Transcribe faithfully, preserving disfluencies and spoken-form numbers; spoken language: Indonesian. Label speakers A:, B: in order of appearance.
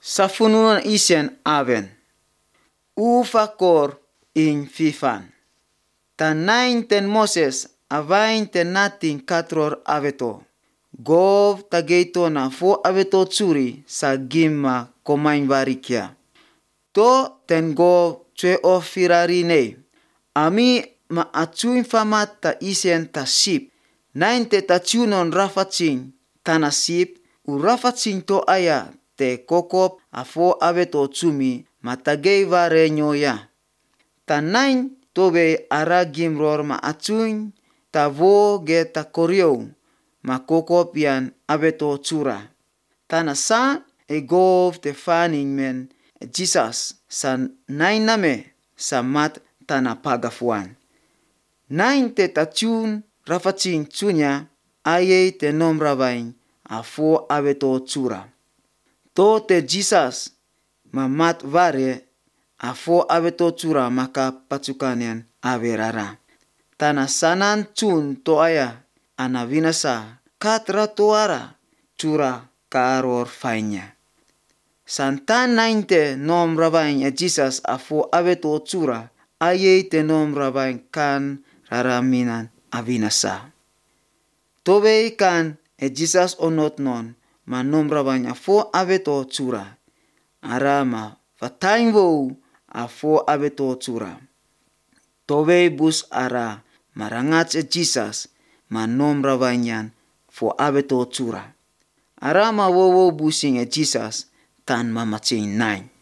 A: Safununan isen aben. Ufakor in fifan. Tanain ten Moses avain ten natin katror aveto. Gov tageito na fo aveto tsuri sa gimma komain varikia. To ten gov twe o firarine. Ami ma atsuin famat ta isen ta sip. Nain te tachunon rafachin tana sip u rafachin to aya te kokop afo aveto tsumi matagay vare nyoya. Tanain tobe ara gimror ma atsuin ta vo ge ta koryo ma kokop yan aveto tsura. Tana sa e gov te faning men Jesus sa nain name sa mat tana pagafuan. Nain te tachun rafachin tsunya aye te nom rabain afo aveto tsura. To te Jesus mamat vare afo aveto tsura maka patsukanian averara. Tana sanan tsun to aya anavinasa katra toara tsura karor fainya. Santan nainte nom rabain e Jesus afo aveto tsura aye te nom rabain kan raraminan avinasa. Tobe kan e Jesus onot non ma nom rabain afo aveto tsura. Arama fatainvo afo aveto tsura. Tobe bus ara marangats e Jesus ma nom rabain yan fo aveto tsura. Arama wowo busing e Jesus tan mamachin nain.